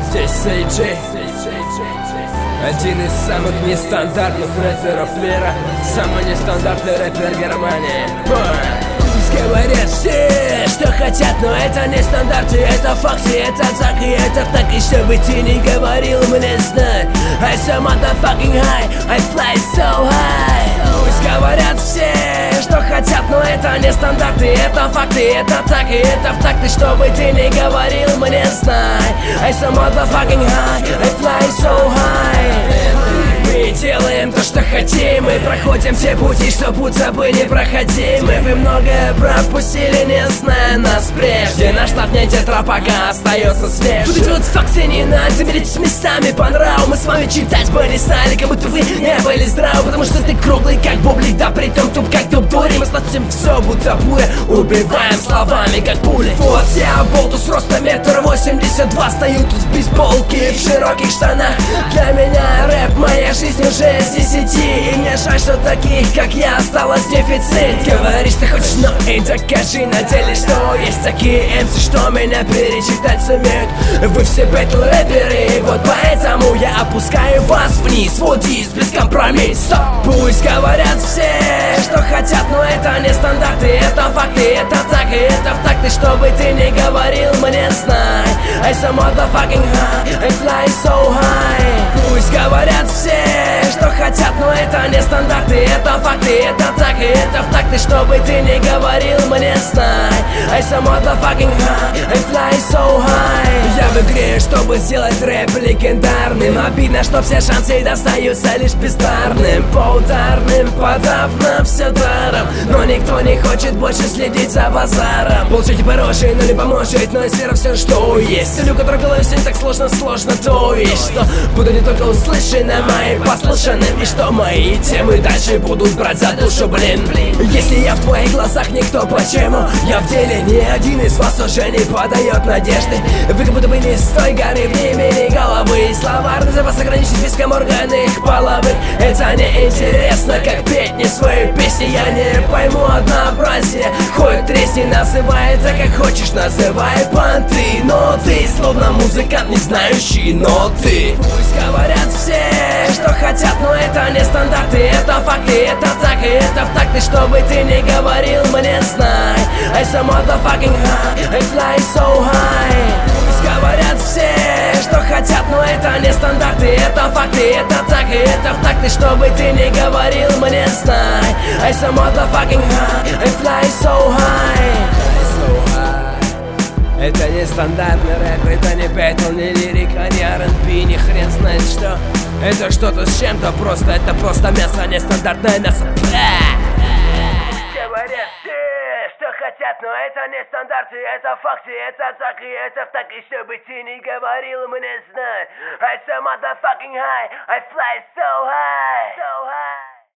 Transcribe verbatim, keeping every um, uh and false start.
Здесь Сэй Джей, один из самых нестандартных рэперов мира, самый нестандартный рэпер Германии. Пусть говорят все, что хотят, но это не стандарты, это факты, это так и это так, и чтобы ты не говорил, мне знать. I so motherfucking high, I fly so high. Пусть говорят все, что хотят, но это не стандарты, это факты, это так и это в такт, и чтобы ты не говорил, мне знай. I so motherfucking high, I fly so high. Мы делаем то, что хотим, мы проходим все пути, что будто бы непроходимы. Вы многое пропустили, не зная нас прежде. Наш штат не тетра, пока остается свежим. Вот эти вот факты не надо мерить с местами по нраву. Мы с вами читать бы не знали, как будто вы не были здравы. Потому что ты круглый, как бублик, да притом туп, как дуб дури. Мы сносим все, будто буря, убиваем словами, как пули. Вот я болтус ростом метр восемьдесят два, стою тут в бейсболке, в широких штанах. Для меня рэп моя жизнь уже с десяти, и мне жаль, что таких, как я, осталось дефицит. Говоришь, ты хочешь, но и докажи на деле, что есть такие эмси, что меня перечитать сумеют. Вы все бэтл рэперы, и вот поэтому я опускаю вас вниз. Вот здесь без компромисса. Пусть говорят все, что хотят, но это не стандарты, это факты, это так и это в такт, и чтобы ты не говорил, мне знай. I so motherfucking high, I fly so high. Пусть говорят все, что хотят, но это не стандарты, это факты, это так и это в такт, и чтобы ты не говорил, мне знай. I so motherfucking high, I fly so high. Я в игре, чтобы сделать рэп легендарным. Обидно, что все шансы достаются лишь бездарным, поударным, подав на все даром. Но никто не хочет больше следить за базаром. Получите порожи, но не поможет, но из сфера все, что есть. Люди, у которых в голове все не так сложно, сложно, то и что буду не только услышанным, а и послушанным. И что мои темы дальше будут брать за душу, блин. Если я в твоих глазах никто, почему я в деле? Ни один из вас уже не подает надежды. Вы как будто бы не с той горы, в ней имени головы. Словарный запас ограничен списком органных половых. Это не интересно, как петь не свои песни. Я не пойму однообразие, хоть тресни. Называй это как хочешь, называй понты. Но ты словно музыкант, не знающий ноты. Пусть говорят все, что хотят, но это не стандарты, это факты, это так и это в такт, и чтобы ты не говорил, мне знай. I so motherfucking high, I fly so high. Пусть говорят все, что хотят, но это не стандарты, это факты, это так и это в такт, и чтобы ты не говорил, мне знай. I so motherfucking high, I fly so high. Это не стандартный рэп, это не бэтл, не лирика, не ар энд би, ни хрен знает что. Это что-то с чем-то просто, это просто мясо, нестандартное мясо. Говорят все, что хотят, но это не стандарты, это факты, это так и это так, и чтобы ты не говорил, мне знай. I so motherfucking high, I fly so high, so high.